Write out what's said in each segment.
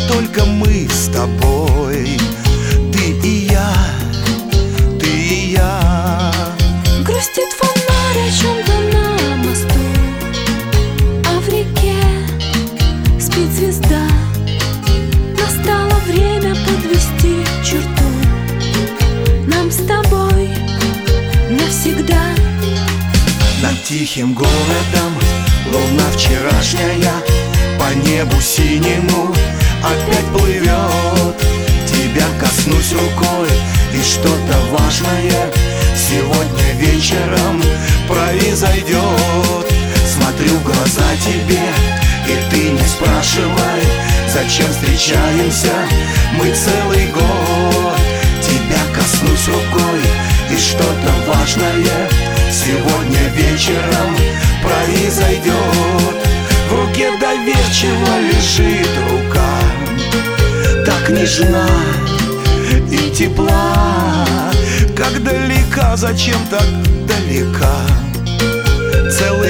только мы с тобой. Ты и я, ты и я. Грустит фонарь о чем-то на мосту, а в реке спит звезда. Настало время подвести черту нам с тобой навсегда. Над тихим городом луна вчерашняя по небу синему опять плывет. Тебя коснусь рукой, и что-то важное сегодня вечером произойдет. Смотрю в глаза тебе, и ты не спрашивай, зачем встречаемся мы целый год. Тебя коснусь рукой, и что-то важное сегодня вечером произойдет. В руке доверчиво лежит рука, так нежна и тепла, как далека, зачем так далека? Целый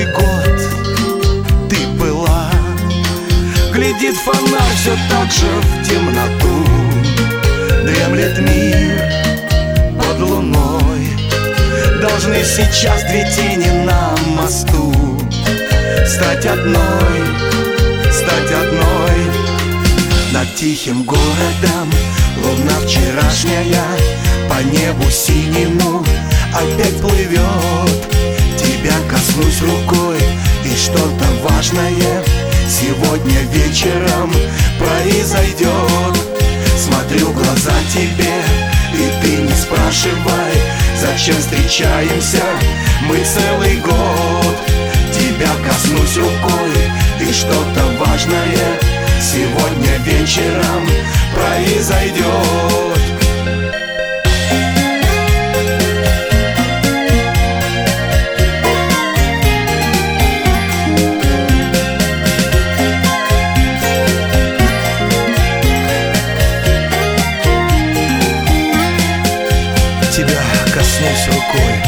год ты была. Глядит фонарь все так же в темноту, дремлет мир под луной. Должны сейчас две тени на мосту стать одной, стать одной. Над тихим городом луна вчерашняя по небу синему опять плывет. Тебя коснусь рукой, и что-то важное сегодня вечером произойдет. Смотрю в глаза тебе, и ты не спрашивай, зачем встречаемся мы целый год. Тебя коснусь рукой, и что-то важное сегодня вечером произойдет. Тебя коснусь рукой,